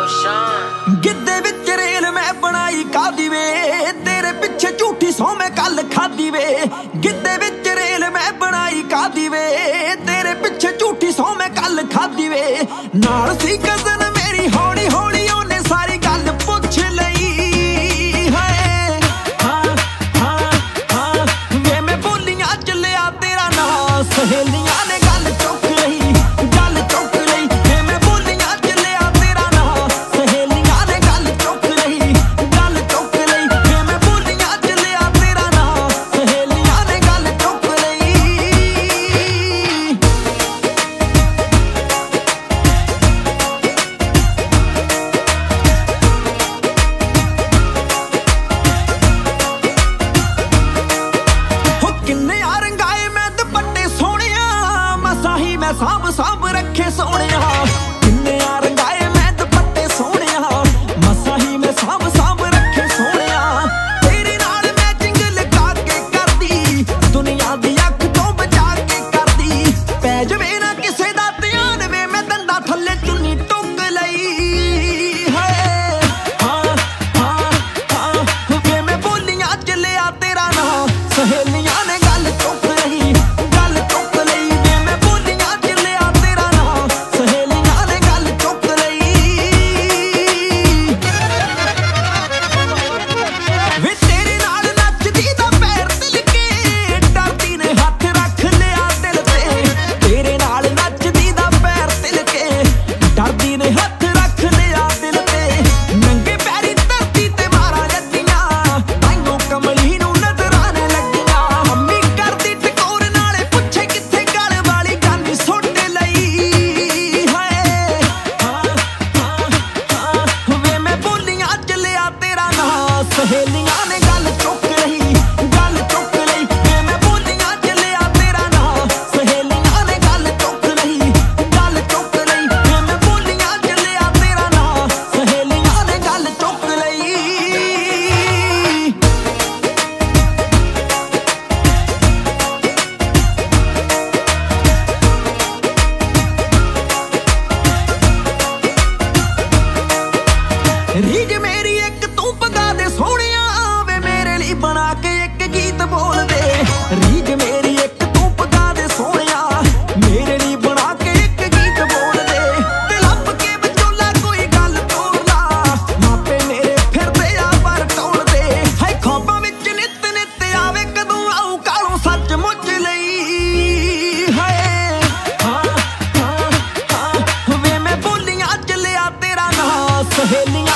ਗਿੱਧੇ ਵਿੱਚ ਰੇਲ ਮੈਂ ਬਣਾਈ ਕਾਦੀ ਵੇ, ਤੇਰੇ ਪਿੱਛੇ ਝੂਠੀ ਸੌ ਮੈਂ ਕੱਲ ਖਾਦੀ ਵੇ। ਗਿੱਧੇ ਵਿੱਚ ਰੇਲ ਮੈਂ ਬਣਾਈ ਕਾਦੀ ਵੇ, ਤੇਰੇ ਪਿੱਛੇ ਝੂਠੀ ਸੌ ਮੈਂ ਕੱਲ ਖਾਦੀ ਵੇ। ਨਾਲ ਸੀ ਕਜ਼ਨ ਮੇਰੀ, ਹੌਲੀ ਹੌਲੀ ਉਹਨੇ ਸਾਰੀ ਗੱਲ ਪੁੱਛ ਲਈ। ਹਾਏ ਹਾਂ ਹਾਂ ਹਾਂ ਵੇ ਮੈਂ ਬੋਲੀਆਂ ਚੱਲਿਆ ਤੇਰਾ ਨਾਂ, ਸਹੇਲੀਆਂ ਨੇ ਗੱਲ ਚੁੱਕ ਲਈ, ਗੱਲ ਚੁੱਕ ਲਈ। ਵੇ ਮੈਂ ਬੋਲੀਆਂ ਚੱਲਿਆ ਤੇਰਾ ਨਾਂ, ਸਹੇਲੀਆਂ ਨੇ ਗੱਲ ਚੁੱਕ ਲਈ, ਗੱਲ ਚੁੱਕ ਲਈ। ਵੇ ਮੈਂ ਬੋਲੀਆਂ ਚੱਲਿਆ ਤੇਰਾ ਨਾਂ, ਸਹੇਲੀਆਂ ਨੇ ਗੱਲ ਚੁੱਕ ਲਈ। ਹੋ ਕਿੰਨੇ ਆ ਰੰਗਾਏ ਮੈਂ ਦੁਪੱਟੇ ਸੋਹਣਿਆ, ਮਸਾਂ ਹੀ ਮੈਂ ਸਾਂਭ ਸਾਂਭ ਰੱਖੇ ਸੋਹਣਿਆ। ਕਿੰਨੇ ਆ ਰੰਗਾਏ ਮੈਂ ਦੁਪੱਟੇ ਸੋਹਣਿਆ, ਮਸਾਂ ਹੀ ਮੈਂ ਸਾਂਭ ਸਾਂਭ ਰੱਖੇ ਸੋਹਣਿਆ। ਤੇਰੇ ਨਾਲ ਮੈਚਿੰਗ ਲਗਾ ਕੇ ਕਰਦੀ, ਦੁਨੀਆ ਦੀ ਅੱਖ ਤੋਂ ਬਚਾ ਕੇ ਕਰਦੀ। ਪੈ ਜਵੇ ਨਾ ਕਿਸੇ ਦਾ ਧਿਆਨ ਵੇ, ਮੈਂ ਦੰਦਾਂ ਥੱਲੇ ਚੁੰਨੀ ਟੁੱਕ ਲਈ। ਹਾਏ ਹਾਂ ਹਾਂ ਹਾਂ ਵੇ ਮੈਂ ਬੋਲੀਆਂ ਚੱਲਿਆ ਤੇਰਾ ਨਾਂ, ਸਹੇਲੀਆਂ ਨੇ ਗੱਲ ਚੁੱਕ ਲਈ, ਗੱਲ ਚੁੱਕ ਲਈ। ਵੇ ਮੈਂ ਬੋਲੀਆਂ ਚੱਲਿਆ ਤੇਰਾ ਨਾਂ, ਸਹੇਲੀਆਂ ਨੇ ਗੱਲ ਚੁੱਕ ਲਈ। ਵੇ ਤੇਰੇ ਨਾਲ ਨੱਚਦੀ ਦਾ ਪੈਰ ਤਿਲਕੇ, ਡਰਦੀ ਨੇ ਹੱਥ ਰੱਖ ਲਿਆ ਦਿਲ ਤੇ। ਤੇਰੇ ਨਾਲ ਨੱਚਦੀ ਦਾ ਪੈਰ ਤਿਲਕੇ, ਡਰਦੀ ਨੇ ਹੱਥ ਰੱਖ ਲਿਆ ਦਿਲ ਤੇ। ਨੰਗੇ ਪੈਰੀ ਧਰਤੀ ਤੇ ਮਾਰਾਂ ਲੱਡੀਆਂ, ਤਾਈਓ ਕਮਲੀ ਨੂੰ ਨਜ਼ਰਾਂ ਨੇ ਲੱਗੀਆਂ। ਮੰਮੀ ਕਰਦੀ ਟਕੋਰ ਨਾਲੇ ਪੁੱਛੇ ਕਿੱਥੇ ਗਲ ਵਾਲੀ ਗਾਨੀ ਸੁੱਟ ਲਈ। ਹਾਏ ਹਾਂ ਹਾਂ ਹਾਂ ਵੇ ਮੈਂ ਬੋਲੀਆਂ ਚੱਲਿਆ ਤੇਰਾ ਨਾਂ, ਸਹੇਲੀਆਂ ਨੇ ਗੱਲ ਚੁੱਕ ਲਈ, ਗੱਲ ਚੁੱਕ ਲਈ। ਵੇ ਮੈਂ ਬੋਲੀਆਂ ਚੱਲਿਆ ਤੇਰਾ ਨਾਂ, ਸਹੇਲੀਆਂ ਨੇ ਗੱਲ ਚੁੱਕ ਲਈ, ਗੱਲ ਚੁੱਕ ਲਈ। ਵੇ ਮੈਂ ਬੋਲੀਆਂ ਚੱਲਿਆ ਤੇਰਾ ਨਾਂ, ਸਹੇਲੀਆਂ ਨੇ ਗੱਲ ਚੁੱਕ ਲਈ। ਰੀਝ ਮੇਰੀ ਇੱਕ ਤੂੰ ਪਗਾ ਦੇ ਸੋਹਣਿਆ, ਵੇ ਮੇਰੇ ਲਈ ਬਣਾ ਕੇ ਇੱਕ ਗੀਤ ਬੋਲ ਦੇ। ਰੀਝ ਮੇਰੀ ਇੱਕ ਤੂੰ ਪਗਾ ਦੇ ਸੋਹਣਿਆ, ਮੇਰੇ ਲਈ ਬਣਾ ਕੇ ਇੱਕ ਗੀਤ ਬੋਲ ਦੇ। ਤੇ ਲੱਭ ਕੇ ਵਿਚੋਲਾ ਕੋਈ ਗੱਲ ਤੋਰ ਲਾ, ਮਾਪੇ ਮੇਰੇ ਫਿਰਦੇ ਆ ਪਰ ਟੋਲਦੇ। ਹਾਏ ਖੌਬਾਂ ਵਿੱਚ ਨਿੱਤ ਨਿੱਤ ਆਵੇ, ਕਦੋਂ ਆਊ ਕਾਲੋਂ ਸੱਚਮੁੱਚ ਲਈ। ਹਾਏ ਹਾਂ ਹਾਂ ਹਾਂ ਵੇ ਮੈਂ ਬੋਲੀਆਂ ਚੱਲਿਆ ਤੇਰਾ ਨਾਂ, ਸਹੇਲੀਆਂ